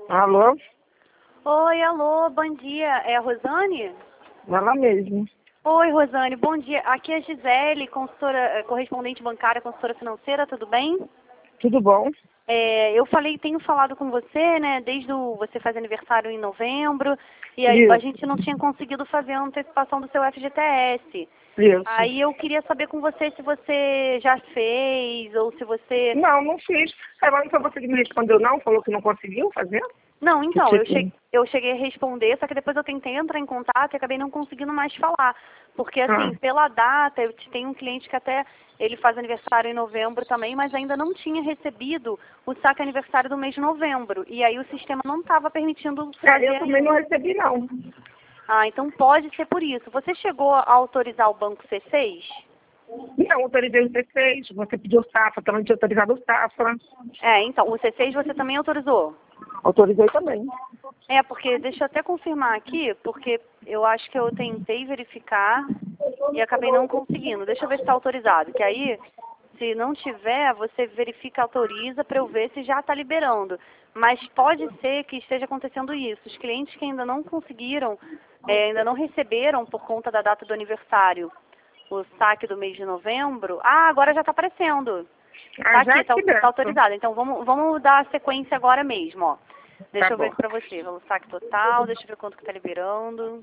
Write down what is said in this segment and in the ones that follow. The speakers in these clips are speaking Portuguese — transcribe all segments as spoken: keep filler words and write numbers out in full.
Alô? Oi, alô, bom dia. É a Rosane? Ela mesmo. Oi, Rosane, bom dia. Aqui é a Gisele, consultora, eh, correspondente bancária, consultora financeira, tudo bem? Tudo bom? É, eu falei, tenho falado com você, né, desde o, você faz aniversário em novembro, e aí a Isso, gente não tinha conseguido fazer a antecipação do seu F G T S. isso. Aí eu queria saber com você se você já fez, ou se você... Não, não fiz. Agora então você que me respondeu não, falou que não conseguiu fazer? Não, Que então, eu, che tipo? eu cheguei a responder, só que depois eu tentei entrar em contato e acabei não conseguindo mais falar. Porque, Ah, assim, pela data, eu te- tenho um cliente que até, ele faz aniversário em novembro também, mas ainda não tinha recebido o saque aniversário do mês de novembro. E aí o sistema não estava permitindo é, fazer eu também não ainda. recebi não. Ah, então pode ser por isso. Você chegou a autorizar o banco C seis? Não, autorizei o C seis, você pediu o Safra, também tinha autorizado o Safra. É, então, o C seis você também autorizou? Autorizei também. É, porque, deixa eu até confirmar aqui, porque eu acho que eu tentei verificar e acabei não conseguindo. Deixa eu ver se está autorizado, que aí, se não tiver, você verifica, autoriza para eu ver se já está liberando. Mas pode ser que esteja acontecendo isso. Os clientes que ainda não conseguiram, é, ainda não receberam por conta da data do aniversário o saque do mês de novembro. Ah, agora já está aparecendo. Tá Ah, já aqui, tá, aqui tá dentro. autorizado. Então vamos, vamos dar a sequência agora mesmo, ó. Tá Deixa eu ver bom. aqui pra você. O saque total, deixa eu ver quanto que tá liberando.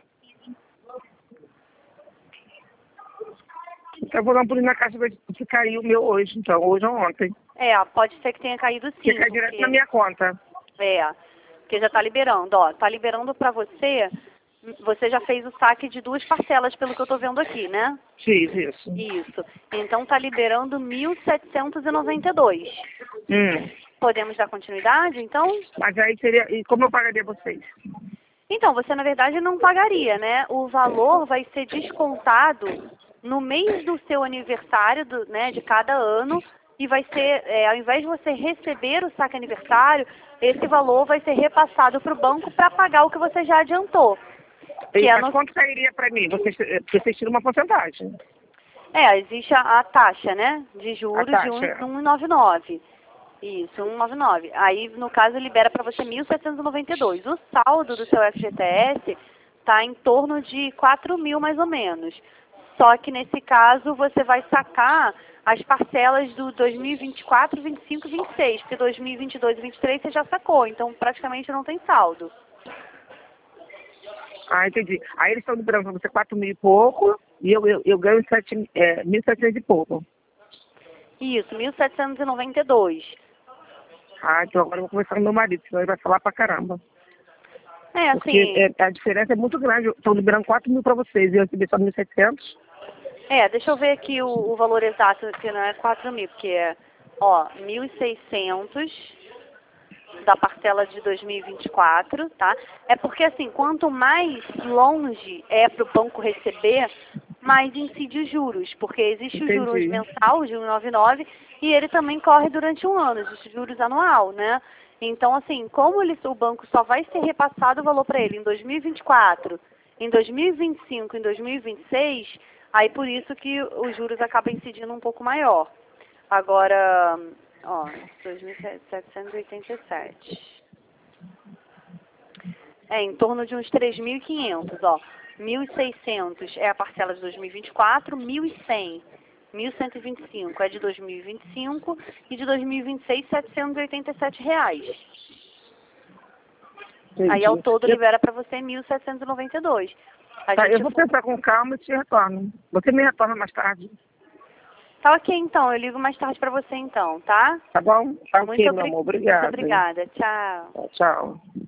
Eu vou dar um pulinho na caixa ver se caiu o meu hoje, então, hoje ou ontem. É, pode ser que tenha caído Porque sim, cai direto na porque minha conta. é, porque já tá liberando, ó. Tá liberando pra você. Você já fez o saque de duas parcelas, pelo que eu tô vendo aqui, né? Fiz isso. Isso. Então tá liberando mil setecentos e noventa e dois. Hum. Podemos dar continuidade, então? Mas aí seria. E como eu pagaria vocês? Então, você na verdade não pagaria, né? O valor vai ser descontado no mês do seu aniversário, do, né, de cada ano, e vai ser, é, ao invés de você receber o saque aniversário, esse valor vai ser repassado para o banco para pagar o que você já adiantou. Que E, é, mas no, quanto sairia para mim? Vocês, eh, porque vocês tiram uma porcentagem. é existe a, a taxa, né, de A juros de um taxa. vírgula noventa e nove. Isso, cento e noventa e nove. Aí, no caso, libera para você mil setecentos e noventa e dois. O saldo do seu F G T S está em torno de quatro mil, mais ou menos. Só que, nesse caso, você vai sacar as parcelas do dois mil e vinte e quatro, vinte e cinco e vinte e seis, porque dois mil e vinte e dois e vinte e três você já sacou, então praticamente não tem saldo. Ah, entendi. Aí eles estão liberando para você quatro mil e pouco e eu, eu, eu ganho sete, é, mil e setecentos e pouco. Isso, mil setecentos e noventa e dois. Ah, então agora eu vou conversar com meu marido, senão ele vai falar pra caramba. É, Porque assim, é, a diferença é muito grande. Estão liberando quatro mil para vocês e eu recebi só mil e setecentos. é, deixa eu ver aqui o, o valor exato, que não é quatro mil, porque é, ó, mil e seiscentos da parcela de dois mil e vinte e quatro, tá? É porque, assim, quanto mais longe é para o banco receber, mais incide os juros, porque existe o juros Entendi. mensal de um vírgula noventa e nove e ele também corre durante um ano, existe juros anual, né? Então, assim, como ele, o banco só vai ser repassado o valor para ele em dois mil e vinte e quatro, em dois mil e vinte e cinco, em dois mil e vinte e seis, aí por isso que os juros acabam incidindo um pouco maior. Agora, ó, dois mil setecentos e oitenta e sete. É, em torno de uns três mil e quinhentos, ó. mil e seiscentos é a parcela de dois mil e vinte e quatro, mil e cem, mil cento e vinte e cinco é de dois mil e vinte e cinco e de dois mil e vinte e seis, setecentos e oitenta e sete reais. Aí ao Entendi. todo Eu, libera para você mil setecentos e noventa e dois. A tá, eu gente vou pensar com calma e te retorno. Você me retorna mais tarde, tá ok então, eu ligo mais tarde para você então, tá? tá bom? Tá Muito, ok, meu obri... amor. Muito Obrigada. obrigada. Tchau. Tchau.